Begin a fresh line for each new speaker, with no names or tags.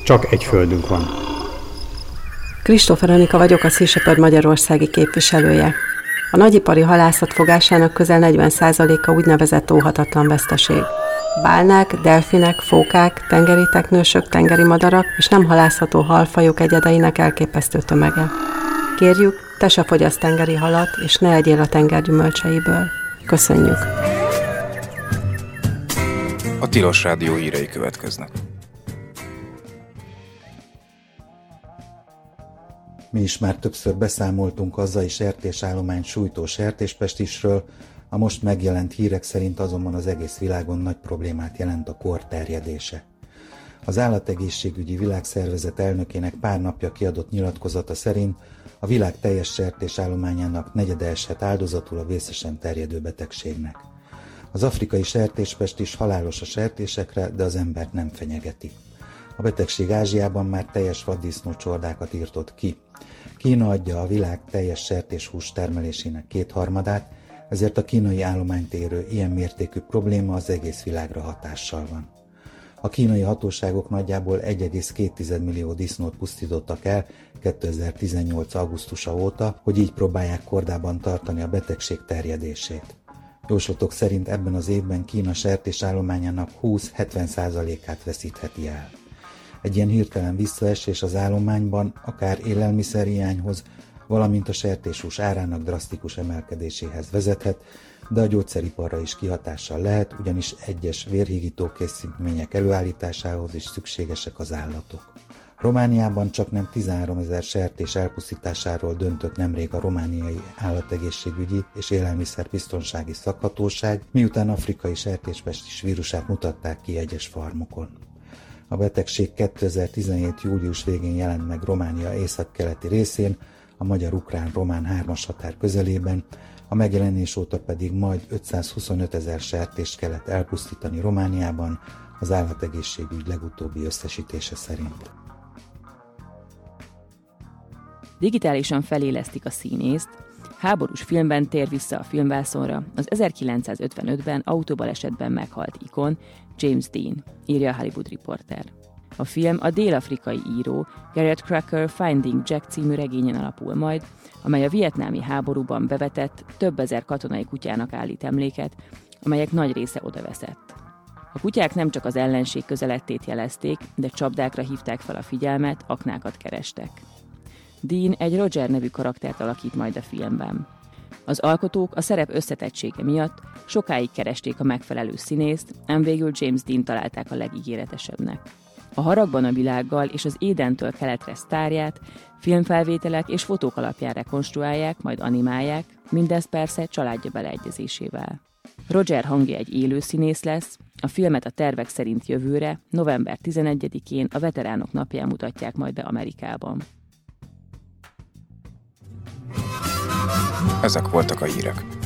Csak egy földünk van.
Kristófer Anika vagyok, a Sea Shepherd magyarországi képviselője. A nagyipari halászat fogásának közel 40%-a úgynevezett óhatatlan veszteség. Bálnák, delfinek, fókák, tengeri teknősök, tengeri madarak és nem halászható halfajok egyedeinek elképesztő tömege. Kérjük, te se fogyasz tengeri halat, és ne egyél a tenger gyümölcseiből. Köszönjük!
A Tilos Rádió hírei következnek.
Mi is már többször beszámoltunk a hazai sertésállomány sújtó sertéspestisről, a most megjelent hírek szerint azonban az egész világon nagy problémát jelent a kór terjedése. Az Állategészségügyi Világszervezet elnökének pár napja kiadott nyilatkozata szerint a világ teljes sertésállományának negyede eshet áldozatul a vészesen terjedő betegségnek. Az afrikai sertéspestis halálos a sertésekre, de az embert nem fenyegeti. A betegség Ázsiában már teljes vaddisznócsordákat írtott ki. Kína adja a világ teljes sertéshús termelésének 2/3, ezért a kínai állományt érő ilyen mértékű probléma az egész világra hatással van. A kínai hatóságok nagyjából 1,2 millió disznót pusztítottak el 2018. augusztusa óta, hogy így próbálják kordában tartani a betegség terjedését. Jóslatok szerint ebben az évben Kína sertésállományának 20-70%-át veszítheti el. Egy ilyen hirtelen visszaesés az állományban akár élelmiszerhiányhoz, valamint a sertéshús árának drasztikus emelkedéséhez vezethet, de a gyógyszeriparra is kihatással lehet, ugyanis egyes vérhígító készítmények előállításához is szükségesek az állatok. Romániában csaknem 13 000 sertés elpusztításáról döntött nemrég a romániai állategészségügyi és élelmiszerbiztonsági szakhatóság, miután afrikai sertéspestis vírusát mutatták ki egyes farmokon. A betegség 2017. július végén jelent meg Románia északkeleti részén, a magyar-ukrán-román 3-as határ közelében, a megjelenés óta pedig majd 525 000 sertést kellett elpusztítani Romániában, az állategészségügy legutóbbi összesítése szerint.
Digitálisan felélesztik a színészt, háborús filmben tér vissza a filmvászonra az 1955-ben autóbalesetben meghalt ikon James Dean, írja a Hollywood Reporter. A film a dél-afrikai író Garrett Cracker Finding Jack című regényen alapul majd, amely a vietnámi háborúban bevetett több ezer katonai kutyának állít emléket, amelyek nagy része odaveszett. A kutyák nem csak az ellenség közelettét jelezték, de csapdákra hívták fel a figyelmet, aknákat kerestek. Dean egy Roger nevű karaktert alakít majd a filmben. Az alkotók a szerep összetettsége miatt sokáig keresték a megfelelő színészt, ám végül James Dean találták a legígéretesebbnek. A Haragban a világgal és az Édentől keletre sztárját filmfelvételek és fotók alapján rekonstruálják, majd animálják, mindez persze családja beleegyezésével. Roger hangja egy élő színész lesz, a filmet a tervek szerint jövőre, november 11-én a Veteránok napján mutatják majd be Amerikában.
Ezek voltak a hírek.